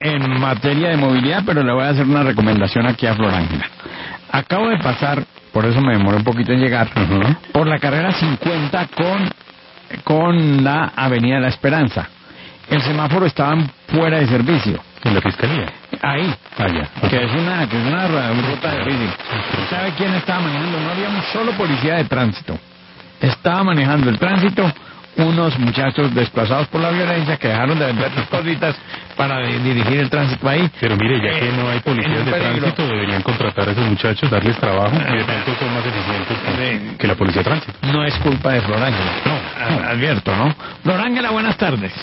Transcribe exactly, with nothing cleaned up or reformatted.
en materia de movilidad, pero le voy a hacer una recomendación aquí a Flor Ángela. Acabo de pasar, por eso me demoré un poquito en llegar, uh-huh. por la carrera cincuenta con, con la Avenida La Esperanza. El semáforo estaba fuera de servicio. ¿En la fiscalía? Ahí. Ah, ya. Uh-huh. Que es una, que es una ruta difícil. ¿Sabe quién estaba manejando? No había un solo policía de tránsito. Estaba manejando el tránsito unos muchachos desplazados por la violencia que dejaron de vender sus cositas para de, dirigir el tránsito ahí. Pero mire, ya que no hay policías de tránsito, deberían contratar a esos muchachos, darles trabajo, y de pronto son más eficientes que, que la policía de tránsito. No es culpa de Flor Ángela, no, no. Advierto, ¿no? Flor Ángela, buenas tardes.